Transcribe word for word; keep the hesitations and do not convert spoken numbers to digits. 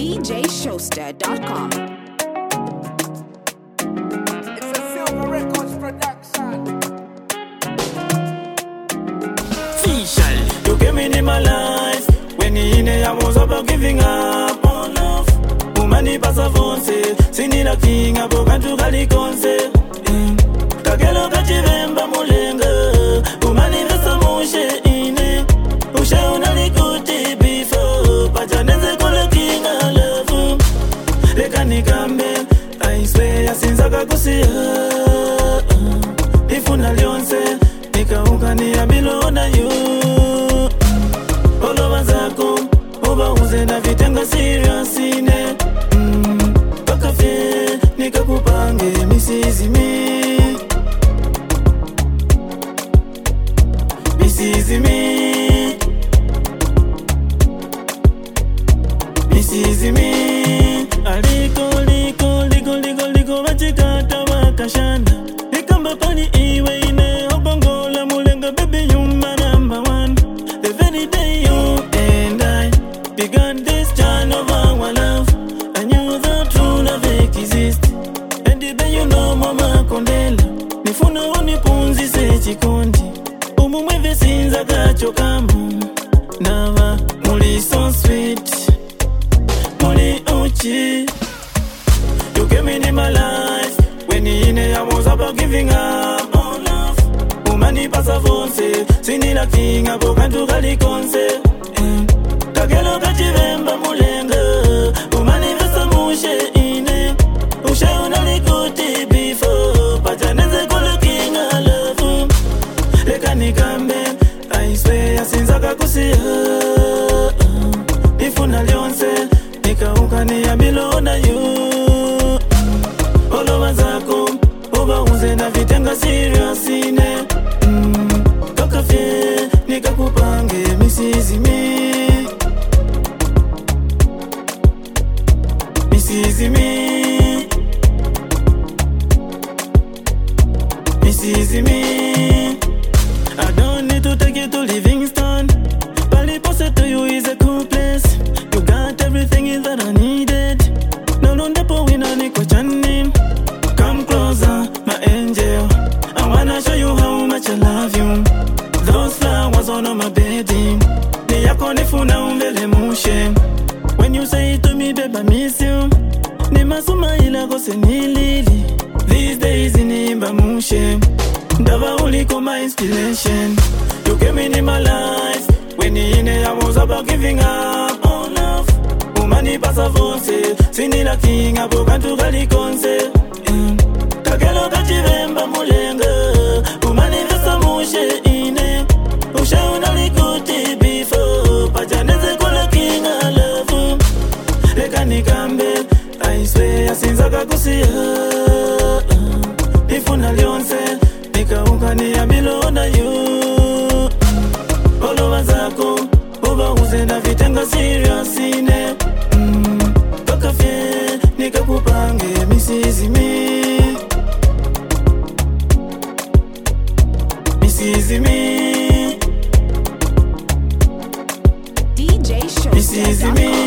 D J Showster dot com. It's a Silver Records production. Official, you came in, in my life. When you in it, I was about giving up on love. Umani pasa fonse, sini la king, abo kantu kali konse. Kakelo kachivemba mulenga, umani vesa mushe ine. Ushe unalikuti before, pajaneze kule king I love you. Leka nikambe, I swear sinza kakusia. Ifuna lionse, nikauka ni abilo na you. Olo zako, oba uze na vitenga serious ine. Mm, baka fie, nikakupange misizi mi. Misizi mi. Misizi mi. Aliko, liko, liko, liko, liko, wachikata wakashana. Nikamba pani iwe ine, obongola mulenga baby you my number one. The very day you and I began this journey of our love, I knew the true love exists. And the day you know mama kondela, nifuna unipunzi se chikondi. Umumweve sinza kachokamu, nava muli so sweet, muli uchi. You came in, in my life, when you in it I was about giving up on love. Umani pasa fonse, sini la king, abo kantu kali konse. Kakelo kachivemba mulenga, umani vesa mushe ine. Ushe unalikuti before, pajaneze kule king I love you. Leka nikambe, I swear sinza kakusia. Ifuna lionse, nikauka ni abilo na you. Olo wazako, oba uze na vitenga serious ine. Mm, kaka fie, nikakupange misizi mi. Misizi mi. Misizi mi. I don't need to take you to Livingston. Pali Posse to you is a cool place. You got everything that I needed. No, no, nepo wina niko chani. Come closer, my angel. I wanna show you how much I love you. Those flowers on my bedding. Ni yako nifuna umbele mushe. When you say to me, babe, I miss you. Ni masuma ila kose nilili. These days inimba mushe. Ndava uliko my inspiration. You came in, in my life. When you in it, I was about giving up on love. Umani pasa fonse, sini la king, abo kantu kali konse. Kakelo kachivemba mulenga, umani vesa mushe ine. Ushe unalikuti before, pajaneze kule king I love you. Leka nikambe, I swear sinza kakusia. Ifuna lionse, nikauka ni abilo na you. Olo wazako, oba uze na vitenga serious ine. Mm, baka fie, nikakupange misizi mi. Misizi mi. D J Showster dot com. Misizi mi.